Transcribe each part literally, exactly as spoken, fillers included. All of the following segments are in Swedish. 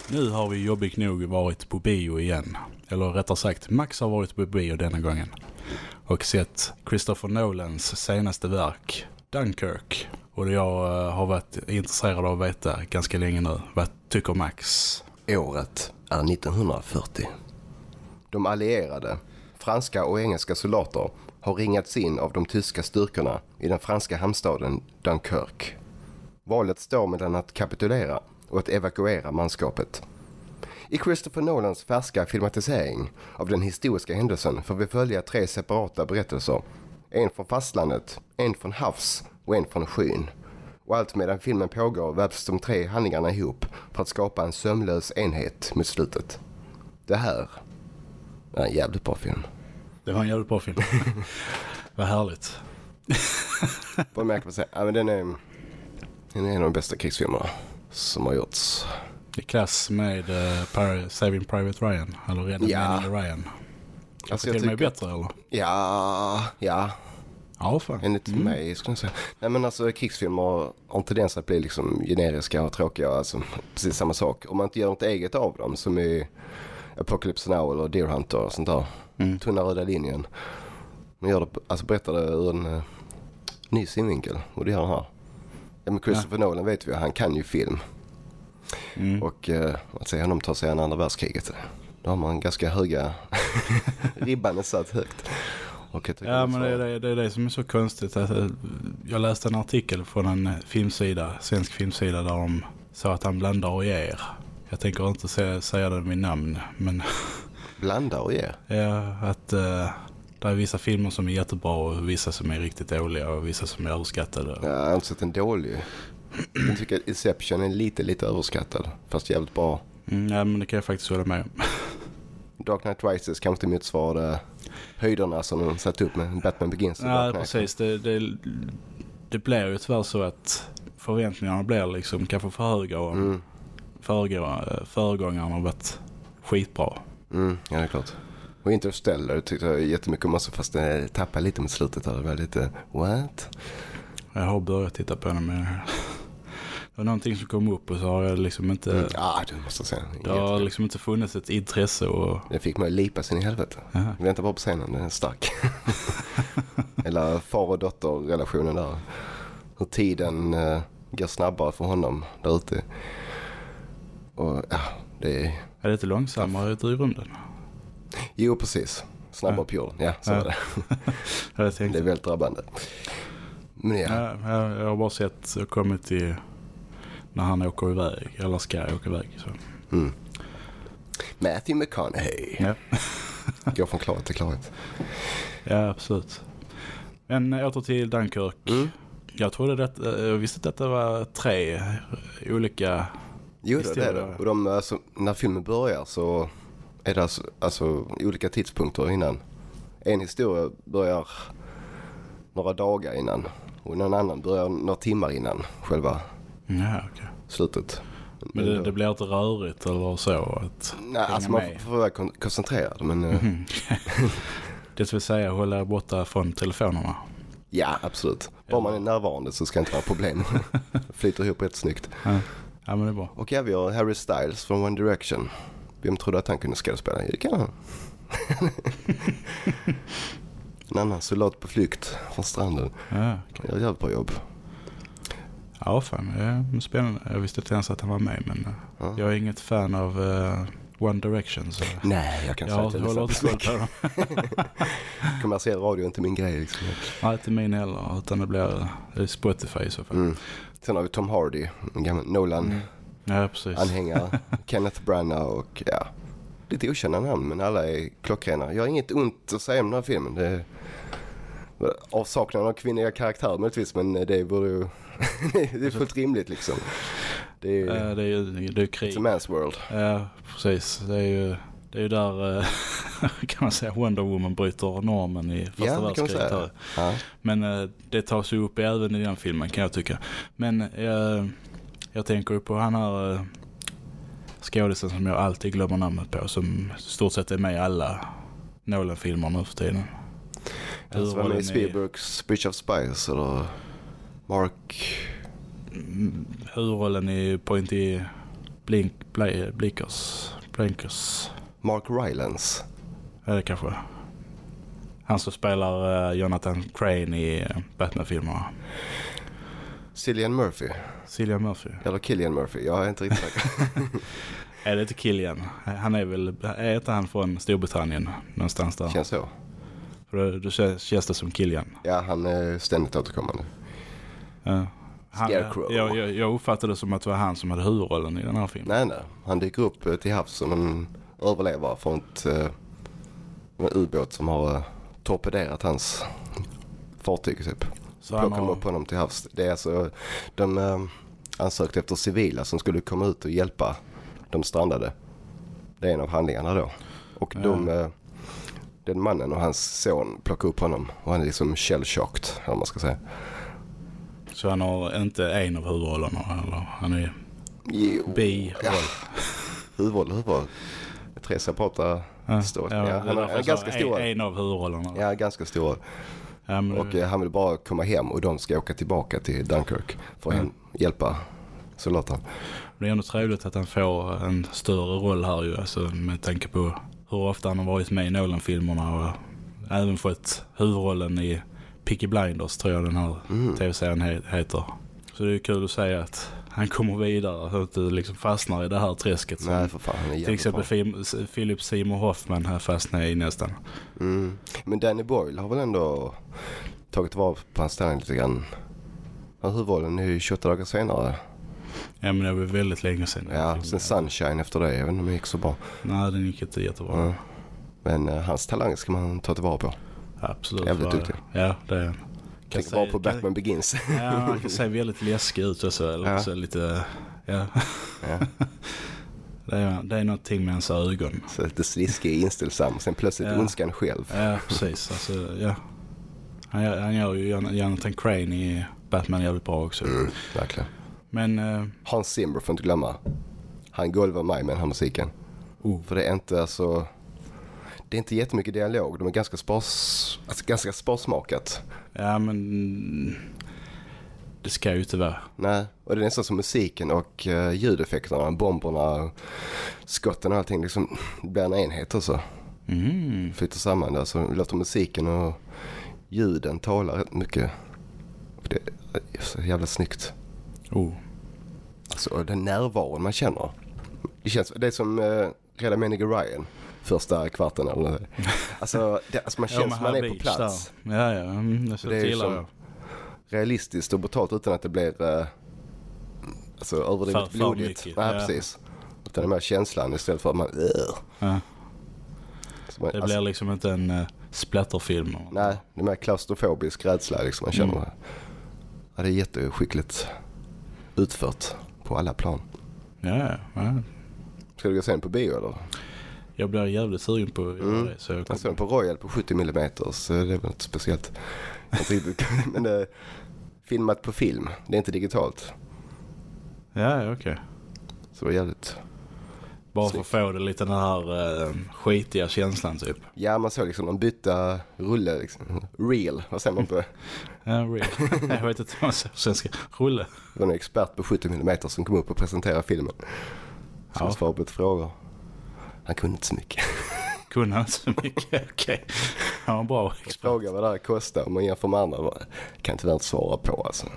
Nu har vi jobbigt nog varit på bio igen. Eller rättare sagt, Max har varit på bio denna gången. Och sett Christopher Nolans senaste verk, Dunkirk. Och jag uh, har varit intresserad av att veta ganska länge nu. Vad tycker Max? Året är nittonhundrafyrtio. De allierade, franska och engelska soldater, har ringats in av de tyska styrkorna i den franska hamnstaden Dunkirk. Valet står mellan att kapitulera och att evakuera manskapet. I Christopher Nolans färska filmatisering av den historiska händelsen får vi följa tre separata berättelser. En från fastlandet, en från havs och en från skyn. Och allt medan filmen pågår vävs de tre handlingarna ihop för att skapa en sömlös enhet mot slutet. Det här är en jävligt bra film. Det var en jävligt bra film. Vad härligt. Vad märker man säga? Ja, men den är, den är en av de bästa krigsfilmerna som har gjorts. I klass med uh, Par- Saving Private Ryan. Eller redan Ja. med Ryan. Alltså, jag jag till mig tycker... bättre, eller? Ja, ja. Ja, fan. Enligt Mm. mig skulle jag säga. Nej, men alltså krigsfilmer har en tendens att bli liksom generiska och tråkiga. Alltså precis samma sak. Om man inte gör något eget av dem, som i Apocalypse Now eller Deer Hunter och sånt där. Mm. Tunna röda linjen. Man gör det, alltså berättar det ur en uh, ny synvinkel. Och det gör han här. Ja, men Christopher ja. Nolan vet vi, han kan ju film. Mm. Och uh, att säga honom tar sig an andra världskriget. Då har man ganska höga ribban är satt högt. Och ja, men det är det, det är det som är så konstigt. Att jag läste en artikel från en filmsida, svensk filmsida, där de sa att han blandar och ger. Jag tänker inte säga, säga det med namn, men... Blandar och ger? Ja, att uh, det är vissa filmer som är jättebra och vissa som är riktigt dåliga och vissa som är överskattade. Ja, jag har inte sett en dålig. Jag tycker att Inception är lite, lite överskattad, fast jävligt bra. Mm, ja, men det kan jag faktiskt hålla med om. Dark Knight Rises kanske inte motsvarade höjderna som de satt upp med Batman Begins. Och ja, Dark Knight. precis. Det, det, det blir ju tyvärr så att förväntningarna blir liksom kanske för höga och Mm. föregångarna, föregångarna har varit skitbra. Mm, ja, det är klart. Och Interstellar tyckte jag jättemycket om också, fast det tappade lite mot slutet. Det var lite, what? Jag har börjat titta på den, men det var någonting som kom upp och så har jag liksom inte... Mm. Ah, du måste säga. Det har liksom inte funnits ett intresse och... Det fick mig att lipa sin i helvete. Aha. Vänta bara på scenen, den är stark. Eller far- och dotter-relationen där. Hur tiden uh, går snabbare för honom där ute. Och ja, det är... Är det inte långsammare ute i rymden? Jo, precis. Snabbare Ja. på jorden. Ja, så Ja. var det. Ja, jag tänkte. Det är väldigt drabbande. Men ja. Ja, jag, jag har bara sett, jag har kommit till när han åker iväg, eller ska åka iväg. Så. Mm. Matthew McConaughey. Ja. Går från klarhet till klarhet. Ja, absolut. Men åter till Dunkirk. Mm. Jag trodde det, jag visste att detta var tre olika Jo, det är historier. det. Och de, alltså, när filmen börjar så är det alltså, alltså olika tidpunkter innan. En historia börjar några dagar innan. Och en annan börjar några timmar innan själva Ja, okej. slutet. Men det, det blir inte rörigt eller så? Att Nej, alltså man får, får vara kon- koncentrerad. Men, mm. Det vill säga hålla borta från telefonerna. ja, absolut. Bara man är närvarande så ska det inte vara problem. Flyter ihop rätt snyggt. Ja. Ja, men det är bra. Och ja, vi har Harry Styles från One Direction. Vem trodde att han kunde skådespela? Ja, det kan han. En annan soldat på flykt från stranden. Ja, Jag gör ett bra jobb. ja fan. Det är spännande. Jag visste inte ens att han var med, men Ja. jag är inget fan av uh, One Direction. Så Nej, jag kan säga jag att jag håller lyssnar inte på koll på dem. kommersiell radio är inte min grej. Liksom. Nej, inte min heller. Utan det blir uh, Spotify i så fall. Mm. Sen har vi Tom Hardy, en gammal Nolan. Mm. Ja, precis. Anhängare, Kenneth Branagh och ja, lite okända namn, men alla är klockrena. Jag har inget ont att säga om den här filmen. Det är avsaknaden av kvinnliga karaktärer möjligtvis, men det vore ju det är fullt rimligt liksom. Det är ju Ja, det är ju det är krig. it's a man's world. Ja, precis. Det är ju, det är ju där uh, kan man säga Wonder Woman bryter normen i första Ja, det kan man världskriget. säga. Ja. Men uh, det tas ju upp även i den filmen, kan jag tycka. Men uh, jag tänker ju på han här uh, skådisen som jag alltid glömmer namnet på, som stort sett är med i alla Nolan-filmer nu för tiden. Alltså var med i Spielbergs Bridge of Spies eller Mark... Huvudrollen i Point i Blink, Bla- Blinkers. Blinkers. Mark Rylance. Ja, det kanske. Han som spelar uh, Jonathan Crane i uh, Batman-filmerna. Cillian Murphy. Cillian Murphy. Eller Cillian Murphy, jag är inte riktigt säker. Är det inte Killian? Han är väl, är inte han från Storbritannien någonstans där? Känns så. För då, då känns det som Killian. Ja, han är ständigt återkommande. Ja. Han, Scarecrow. jag, jag, jag uppfattade det som att det var han som hade huvudrollen i den här filmen. Nej, nej. Han dyker upp till havs som en överlevare från ett, uh, en ubåt som har uh, torpederat hans fartyg typ. Så plockar de upp honom till havs. Det är alltså, de uh, ansökte efter civila som skulle komma ut och hjälpa de strandade. Det är en av handlingarna då. Och ja. de, uh, den mannen och hans son plockar upp honom. Och han är liksom shell-shocked, eller man ska säga. Så han har inte en av huvudrollerna, eller? Han är bi-roll. Ja. Huvudroll, huvudroll. Tre separata ja. stort. Ja, ja, han är ganska stor. En, en av huvudrollerna. Ja, ganska stor. Ja, men... Och eh, han vill bara komma hem och de ska åka tillbaka till Dunkirk för att ja. hjälpa soldaten. Det är ändå trevligt att han får en större roll här ju, alltså, med tanke på hur ofta han har varit med i Nolan-filmerna och även fått huvudrollen i Peaky Blinders, tror jag den här mm. tv-serien heter. Så det är kul att säga att han kommer vidare så att du liksom fastnar i det här träsket. Som Nej, för fan, han är till exempel bra. Philip Seymour Hoffman här fastnar i nästan. Mm. Men Danny Boyle har väl ändå tagit vara på hans ställning lite grann. Han huvudrollen är ju tjugoåtta dagar senare. Ja, men det var väldigt länge sedan. Ja, sen Sunshine efter det. Jag vet inte om det gick så bra. Nej, den gick inte jättebra. Mm. Men uh, hans talang ska man ta tillvara på. Absolut. Jävligt duktig. Ja, det är kan säga bara på Batman kan, Begins. Ja, man kan säga väldigt läskig ut också. Eller ja. också lite, ja. ja. det, är, det är någonting med hans ögon. Så lite sliskig, inställsam. Sen plötsligt ja. ondskan själv. Ja, precis. Alltså, ja. Han, gör, han gör ju Jonathan Crane i Batman jävligt bra också. Mm, verkligen. Men, uh, Hans Zimmer får inte glömma. Han golvar mig med den här musiken. Oh. För det är inte alltså... Det är inte jättemycket dialog. De är ganska spars, alltså ganska sparsmakat. Ja, men det ska ju inte vara. Nej, och det är nästan som musiken och uh, ljudeffekterna, bomberna, skotten och allting liksom blir en enhet också. Mm. Flyttar samman där, så låter musiken och ljuden tala rätt mycket. Det är så jävla snyggt. Oh. Alltså den närvaron man känner. Det känns, det är som uh, Rädda Männiga Ryan. Första kvarten eller något. Alltså, det, alltså man känns ja, som man är på plats. Där. Ja, ja. Mm, det, det är ju som realistiskt och brutalt utan att det blir uh, alltså överdrivet blodigt. Nej, ja. precis. Utan det är mer känslan istället för att man... Uh. Ja. Man det alltså, blir liksom inte en uh, splatterfilm. Nej, det är mer klaustrofobisk rädsla liksom man känner. Mm. Ja, det är jätteskickligt utfört på alla plan. Ja, ja. Ska du gå sen på bio eller? Jag blir jävligt sugen på att göra mm. det. Så jag kommer... på Royal på sjuttio millimeter så det är väl inte speciellt. Men äh, filmat på film, det är inte digitalt. Ja, okej. Okay. Så det är jävligt... Bara för att få det lite den här äh, skitiga känslan typ. Ja, man såg liksom en bytta rulle liksom. Reel, vad säger man på det? Ja, reel. Jag vet inte vad man säger på svenska. Rulle. Det var en expert på sjuttio millimeter som kom upp och presenterade filmen. Som ja. svarade på ett frågor. Han kunde inte så mycket. Kunde inte så mycket, okej. Okay. Han var bra expert. Fråga vad det här kostar om man jämför med andra. Kan inte väl svara på alltså.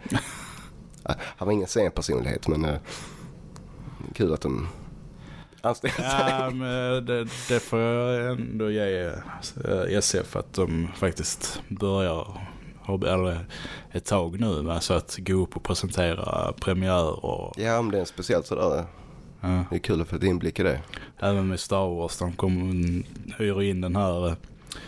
Han var ingen scenpersonlighet men uh, kul att de anställde sig. Ja, men det, det får jag ändå ge uh, S F att de faktiskt börjar eller ett tag nu med så att gå upp och presentera premiär och... Ja, om det är speciellt sådär. Ja. Det är kul att få ett inblick i det. Även med Star Wars, de kommer hyra in den här uh,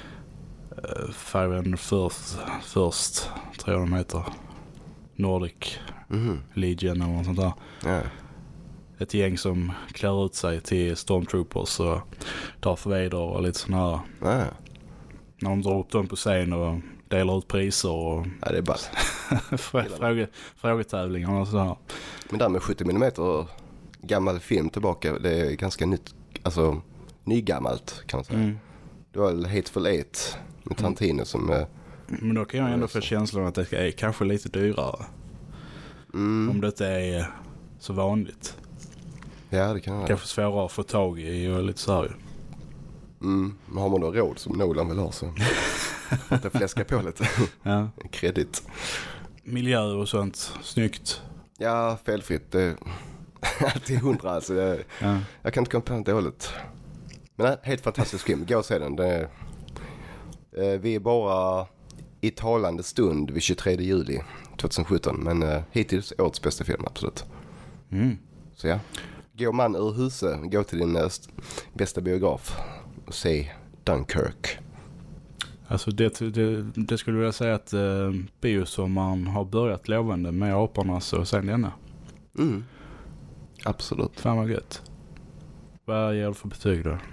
Fire and First, First, tror jag de heter. Nordic mm. Legion eller något sånt där. Ja. Ett gäng som klär ut sig till Stormtroopers och Darth Vader och lite sån här. Ja. När de drar upp dem på scen och delar ut priser och ja, det är bara Fråge, frågetävlingar och sådär. Men där med sjuttio millimeter gammal film tillbaka, det är ganska nytt, alltså nygammalt kan man säga. Mm. Det var Hateful Eight med Tarantino mm. som... Eh, men då kan jag ändå få känslan att det är kanske lite dyrare. Mm. Om det inte är så vanligt. Ja, det kan vara. Kanske svårare att få tag i och lite så här ju. Mm, men har man då råd som Nolan vill ha så att jag fläskar på lite. Ja. Kredit. Miljö och sånt, snyggt. Ja, felfritt. Det är alltid hundra. Alltså det, Ja. jag kan inte komma på något dåligt. Men nej, helt fantastisk film. Gå och se den. Det är, eh, vi är bara i talande stund vid tjugotredje juli tjugohundrasjutton. Men eh, hittills årets bästa film, absolut. Mm. Så ja. Gå man ur huset, gå till din eh, st- bästa biograf och se Dunkirk. Alltså det, det, det skulle jag vilja säga att eh, biosommaren har börjat lovande med apornas och sen denna. Mm. Absolut. Fan vad gött. Vad ger du för betyg då?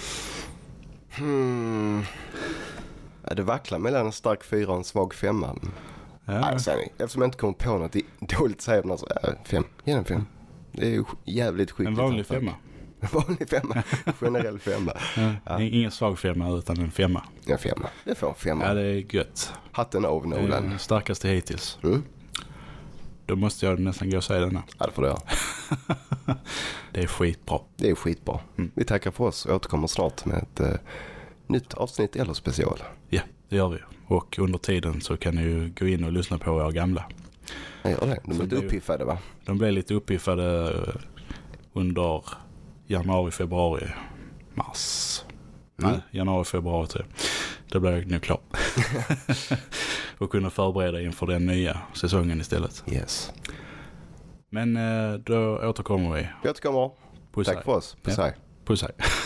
Hmm. Ja, det vacklar mellan en stark fyra och en svag femma. Ja. Nej, sen, eftersom jag inte kommer på något dåligt säger jag så äh, fem. Ge en fem. Det är ju jävligt skickligt. En vanlig femma. En vanlig femma. Generell femma. Ja. Ja. Ingen svag femma utan en femma. En femma. Det får en femma. Ja, det är gött. Hatten av Det är Nolan. den starkaste hittills. Mm. Då måste jag nästan gå och säga denna. Ja, det får det göra. Det är skitbra. Det är skitbra. Mm. Vi tackar för oss och återkommer snart med ett uh, nytt avsnitt eller special. Ja, det gör vi. Och under tiden så kan ni ju gå in och lyssna på våra gamla. Jag gör det. De är Så lite det är ju- uppiffade, va? De blev lite uppiffade eh, under januari, februari, mars. Mm. Nej, januari, februari tror jag. Det blev jag nu klar. Och kunna förbereda inför den nya säsongen istället. Yes. Men eh, då återkommer vi. Vi återkommer. Puss Tack hej. för oss. Puss Ja. hej. Puss hej.